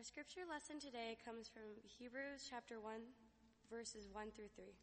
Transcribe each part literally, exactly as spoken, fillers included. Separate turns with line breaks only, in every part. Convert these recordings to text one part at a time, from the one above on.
Our scripture lesson today comes from Hebrews chapter one, verses one through three.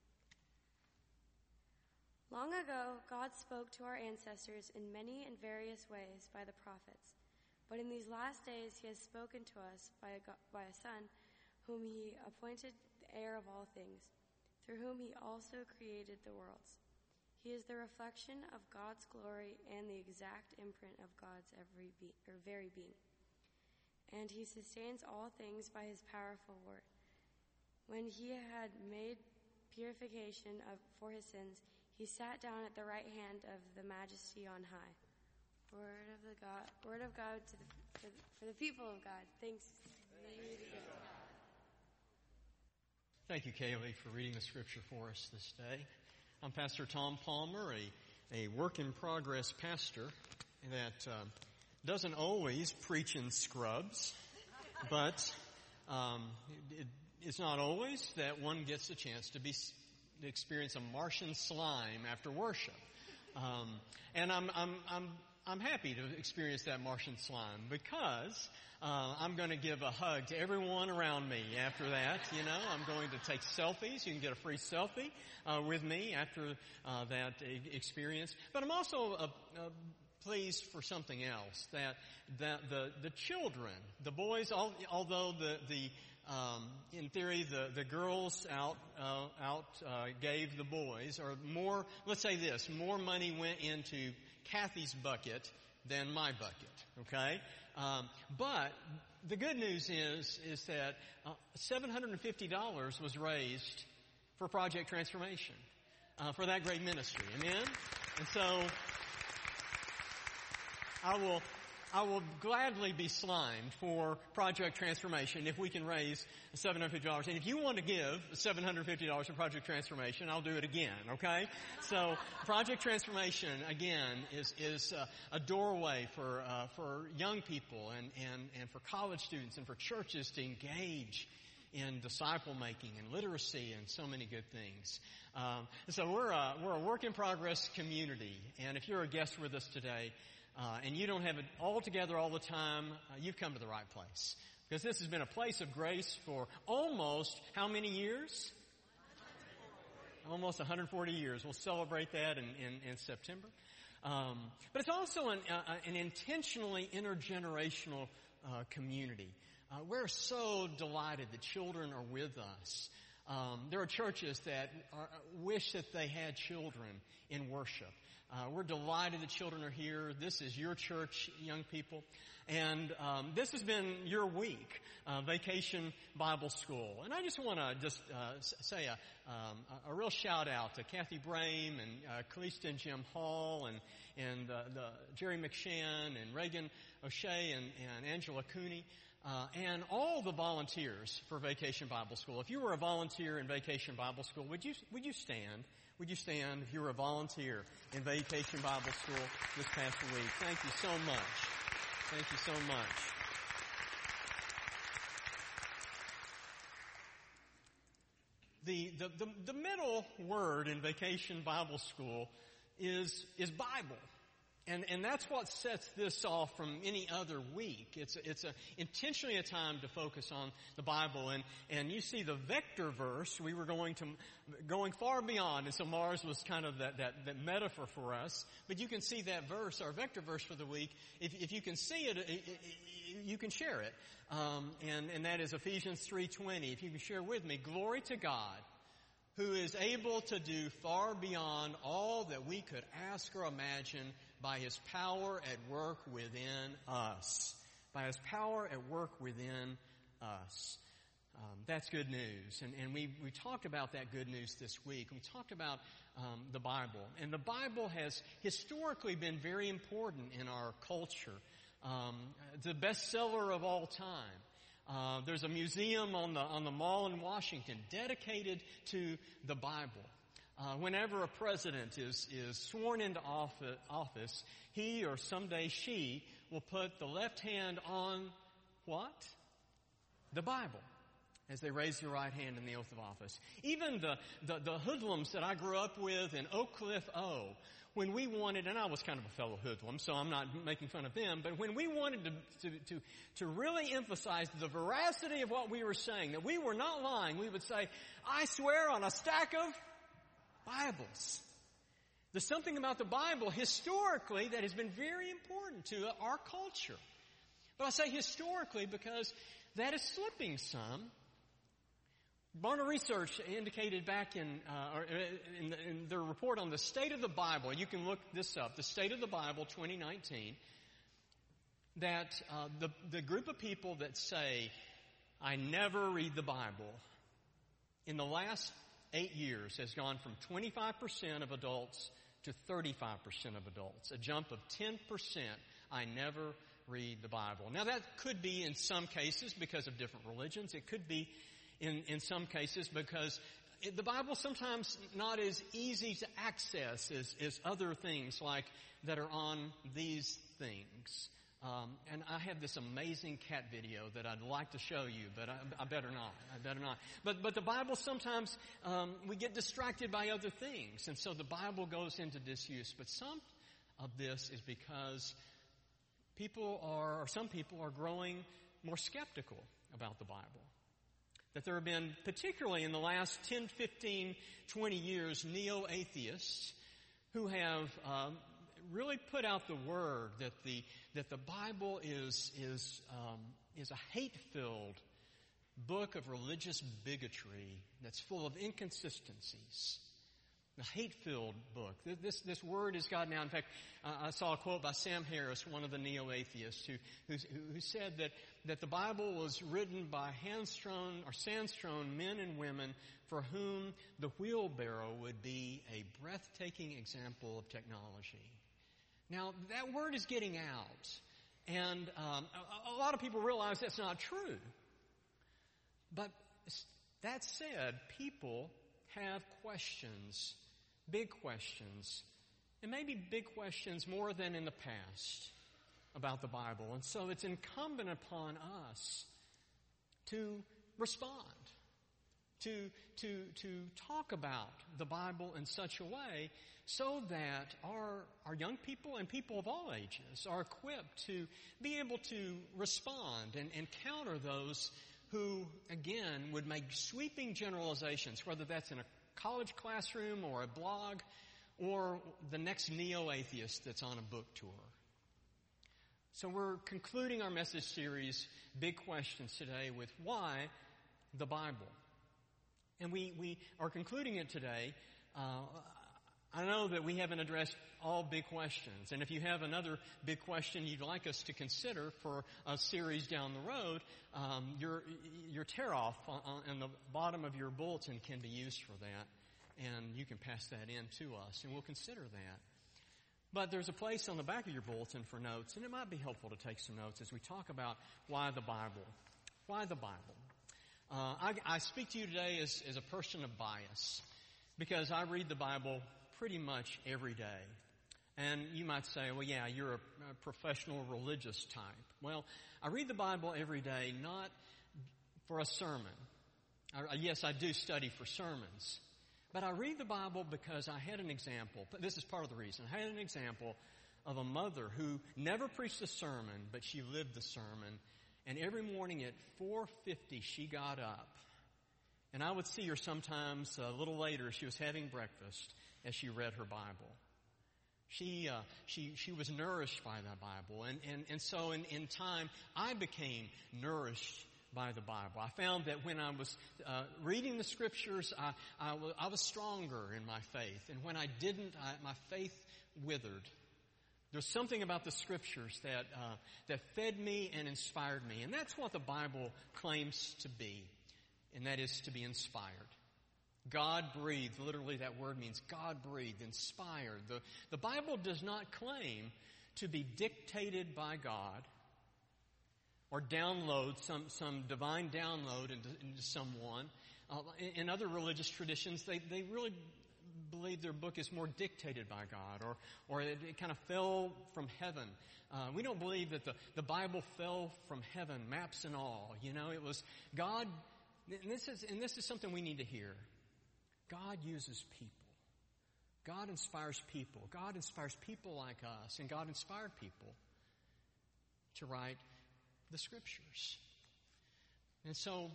Long ago, God spoke to our ancestors in many and various ways by the prophets, but in these last days he has spoken to us by a, God, by a Son, whom he appointed the heir of all things, through whom he also created the worlds. He is the reflection of God's glory and the exact imprint of God's every be- or very being. And he sustains all things by his powerful word. When he had made purification of, for his sins, he sat down at the right hand of the Majesty on high. Word of the God, word of God to the, for, the, for the people of God. Thanks be to God.
Thank you, Kaylee, for reading the scripture for us this day. I'm Pastor Tom Palmer, a, a work-in-progress pastor that uh, doesn't always preach in scrubs, but um, it, it's not always that one gets a chance to be to experience a Martian slime after worship. Um, and I'm I'm I'm I'm happy to experience that Martian slime because uh, I'm going to give a hug to everyone around me after that. You know, I'm going to take selfies. You can get a free selfie uh, with me after uh, that experience. But I'm also uh, uh, pleased for something else, that that the the children, the boys, although the the um, in theory the the girls out uh, out uh, gave the boys, or more. Let's say this: more money went into Kathy's bucket than my bucket. Okay, um, but the good news is is that uh, seven hundred and fifty dollars was raised for Project Transformation, uh, for that great ministry. Amen. And so I will, I will gladly be slimed for Project Transformation if we can raise seven hundred fifty dollars. And if you want to give seven hundred fifty dollars for Project Transformation, I'll do it again, okay? So, Project Transformation, again, is, is uh, a doorway for, uh, for young people and, and, and for college students and for churches to engage in disciple making and literacy and so many good things. Um, so we're a, we're a work in progress community. And if you're a guest with us today, Uh, and you don't have it all together all the time, uh, you've come to the right place. Because this has been a place of grace for almost how many years? Almost one hundred forty years. We'll celebrate that in, in, in September. Um, but it's also an, uh, an intentionally intergenerational uh, community. Uh, we're so delighted that children are with us. Um, there are churches that are, wish that they had children in worship. Uh, we're delighted that children are here. This is your church, young people. And um, this has been your week, uh, Vacation Bible School. And I just want to just uh, say a, um, a real shout out to Kathy Brame and uh, Calista and Jim Hall and, and uh, the Jerry McShann and Reagan O'Shea and, and Angela Cooney. Uh, and all the volunteers for Vacation Bible School. If you were a volunteer in Vacation Bible School, would you would you stand? Would you stand if you were a volunteer in Vacation Bible School this past week? Thank you so much. Thank you so much. The the the, the middle word in Vacation Bible School is is Bible. And, and that's what sets this off from any other week. It's a, it's a, intentionally a time to focus on the Bible. And, and you see the vector verse, we were going to, going far beyond. And so Mars was kind of that, that, that metaphor for us. But you can see that verse, our vector verse for the week. If, if you can see it, it, it you can share it. Um, and, and that is Ephesians three twenty. If you can share with me, glory to God, who is able to do far beyond all that we could ask or imagine by his power at work within us. By his power at work within us. Um, that's good news. And, and we, we talked about that good news this week. We talked about um, the Bible. And the Bible has historically been very important in our culture. Um, the bestseller of all time. Uh, there's a museum on the on the mall in Washington dedicated to the Bible. Uh, whenever a president is is sworn into office, office, he or someday she will put the left hand on what? The Bible. as they raise their right hand in the oath of office. Even the, the, the hoodlums that I grew up with in Oak Cliff O, when we wanted, and I was kind of a fellow hoodlum, so I'm not making fun of them, but when we wanted to, to, to, to really emphasize the veracity of what we were saying, that we were not lying, we would say, I swear on a stack of Bibles. There's something about the Bible historically that has been very important to our culture. But I say historically because that is slipping some. Barna Research indicated back in, uh, in, the, in their report on the State of the Bible, you can look this up, the State of the Bible twenty nineteen, that uh, the, the group of people that say, I never read the Bible, in the last eight years has gone from twenty-five percent of adults to thirty-five percent of adults, a jump of ten percent. I never read the Bible. Now that could be in some cases because of different religions. It could be in, in some cases because it, the Bible's sometimes not as easy to access as, as other things like that are on these things. Um, and I have this amazing cat video that I'd like to show you, but I, I better not. I better not. But but the Bible sometimes um, we get distracted by other things, and so the Bible goes into disuse. But some of this is because people are, or some people are growing more skeptical about the Bible. That there have been, particularly in the last ten, fifteen, twenty years, neo-atheists who have um, really put out the word that the that the Bible is is um, is a hate-filled book of religious bigotry that's full of inconsistencies. A hate-filled book. This this word has gotten out. In fact, uh, I saw a quote by Sam Harris, one of the neo-atheists, who who, who said that that the Bible was written by hand-strewn or sand-strewn men and women for whom the wheelbarrow would be a breathtaking example of technology. Now, that word is getting out, and um, a, a lot of people realize that's not true. But that said, people have questions, big questions, and maybe big questions more than in the past about the Bible. And so it's incumbent upon us to respond, to, to, to talk about the Bible in such a way so that our, our young people and people of all ages are equipped to be able to respond and, and counter those who, again, would make sweeping generalizations, whether that's in a college classroom or a blog or the next neo-atheist that's on a book tour. So we're concluding our message series, Big Questions, today with why the Bible. And we, we are concluding it today. Uh, I know that we haven't addressed all big questions. And if you have another big question you'd like us to consider for a series down the road, um, your your tear-off on, on the bottom of your bulletin can be used for that. And you can pass that in to us, and we'll consider that. But there's a place on the back of your bulletin for notes, and it might be helpful to take some notes as we talk about why the Bible. Why the Bible? Uh, I, I speak to you today as, as a person of bias because I read the Bible pretty much every day. And you might say, well, yeah, you're a, a professional religious type. Well, I read the Bible every day not for a sermon. I, yes, I do study for sermons. But I read the Bible because I had an example. This is part of the reason. I had an example of a mother who never preached a sermon, but she lived the sermon. And every morning at four fifty, she got up. And I would see her sometimes a little later. She was having breakfast as she read her Bible. She uh, she she was nourished by the Bible. And, and, and so in, in time, I became nourished by the Bible. I found that when I was uh, reading the Scriptures, I, I, w- I was stronger in my faith. And when I didn't, I, my faith withered. There's something about the Scriptures that uh, that fed me and inspired me. And that's what the Bible claims to be, and that is to be inspired. God-breathed, literally that word means God-breathed, inspired. The, the Bible does not claim to be dictated by God or download, some, some divine download into, into someone. Uh, in, in other religious traditions, they, they really believe their book is more dictated by God, or, or it, it kind of fell from heaven. Uh, we don't believe that the, the Bible fell from heaven, maps and all. You know, it was God and this is, and this is something we need to hear. God uses people. God inspires people. God inspires people like us, and God inspired people to write the Scriptures. And so,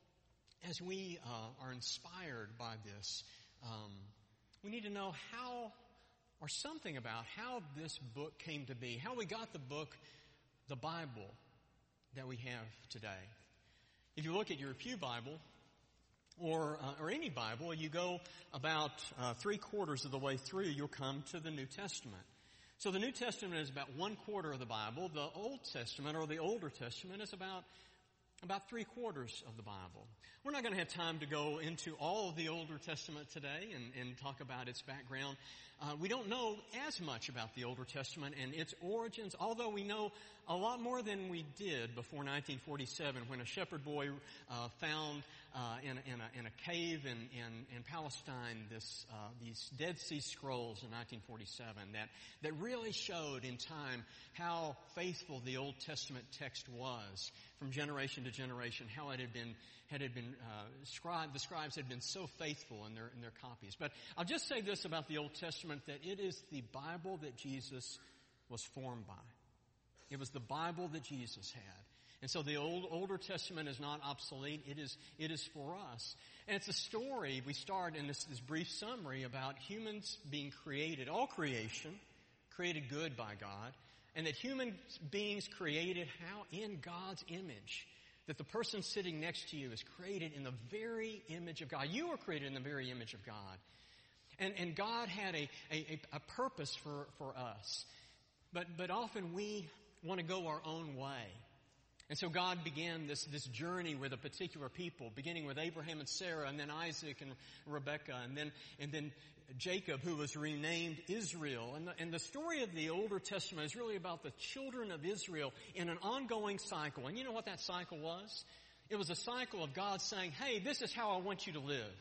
as we uh, are inspired by this, um, we need to know how, or something about how this book came to be, how we got the book, the Bible, that we have today. If you look at your Pew Bible, or uh, or any Bible, you go about uh, three quarters of the way through, you'll come to the New Testament. So the New Testament is about one quarter of the Bible. The Old Testament, or the Older Testament, is about about three quarters of the Bible. We're not going to have time to go into all of the Older Testament today and, and talk about its background. Uh, we don't know as much about the Older Testament and its origins, although we know a lot more than we did before nineteen forty-seven, when a shepherd boy uh, found uh, in, in, a, in a cave in, in, in Palestine this uh, these Dead Sea Scrolls in nineteen forty-seven that, that really showed in time how faithful the Old Testament text was from generation to generation, how it had been had it been uh, scribed. The scribes had been so faithful in their in their copies. But I'll just say this about the Old Testament, that it is the Bible that Jesus was formed by. It was the Bible that Jesus had. And so the old older Testament is not obsolete. It is it is for us. And it's a story. We start in this, this brief summary about humans being created, all creation, created good by God, and that human beings created how? In God's image. That the person sitting next to you is created in the very image of God. You were created in the very image of God. And, and God had a, a, a purpose for, for us. But, but often we want to go our own way. And so God began this, this journey with a particular people, beginning with Abraham and Sarah, and then Isaac and Rebekah, and then, and then Jacob, who was renamed Israel. And the, and the story of the Older Testament is really about the children of Israel in an ongoing cycle. And you know what that cycle was? It was a cycle of God saying, hey, this is how I want you to live.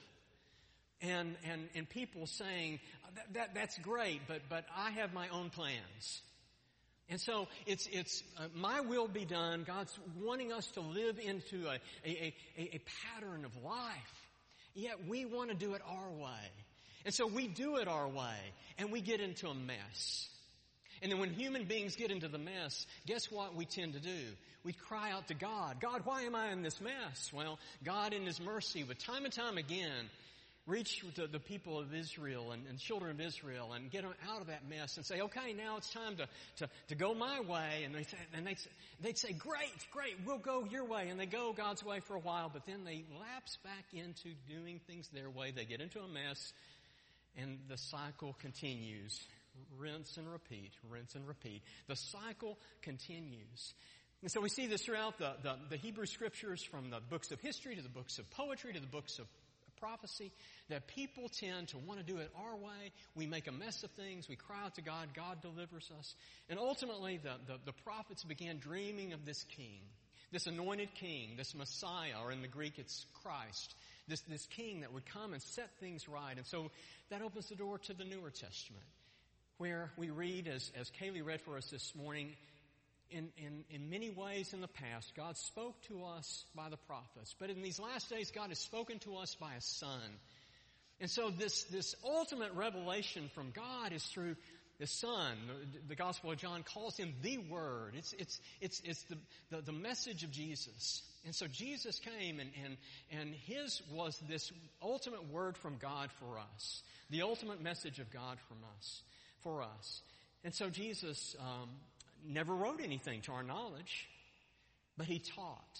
And, and, and people saying, that, that, that's great, but, but I have my own plans. And so it's it's uh, my will be done. God's wanting us to live into a, a, a, a pattern of life. Yet we want to do it our way. And so we do it our way, and we get into a mess. And then when human beings get into the mess, guess what we tend to do? We cry out to God, God, why am I in this mess? Well, God in His mercy would time and time again reach to the people of Israel and, and children of Israel and get them out of that mess and say, okay, now it's time to, to, to go my way. And, they say, and they'd, say, they'd say, great, great, we'll go your way. And they go God's way for a while, but then they lapse back into doing things their way. They get into a mess, and the cycle continues. Rinse and repeat, rinse and repeat. The cycle continues. And so we see this throughout the, the, the Hebrew Scriptures, from the books of history to the books of poetry to the books of prophecy, that people tend to want to do it our way. We make a mess of things. We cry out to God. God delivers us. And ultimately, the, the, the prophets began dreaming of this king, this anointed king, this Messiah, or in the Greek it's Christ, this, this king that would come and set things right. And so that opens the door to the Newer Testament, where we read, as, as Kaylee read for us this morning, In, in, in many ways in the past, God spoke to us by the prophets. But in these last days, God has spoken to us by a Son. And so this, this ultimate revelation from God is through the Son. The, the Gospel of John calls Him the Word. It's, it's, it's, it's the, the, the message of Jesus. And so Jesus came, and, and, and His was this ultimate word from God for us. The ultimate message of God from us, for us. And so Jesus um, never wrote anything to our knowledge, but He taught.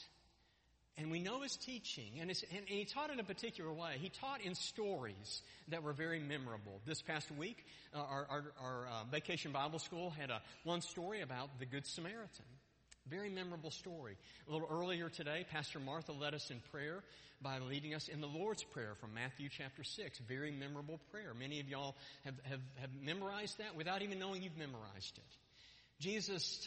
And we know His teaching, and, it's, and, and He taught in a particular way. He taught in stories that were very memorable. This past week, uh, our, our, our uh, Vacation Bible School had a one story about the Good Samaritan. Very memorable story. A little earlier today, Pastor Martha led us in prayer by leading us in the Lord's Prayer from Matthew chapter six. Very memorable prayer. Many of y'all have, have, have memorized that without even knowing you've memorized it. Jesus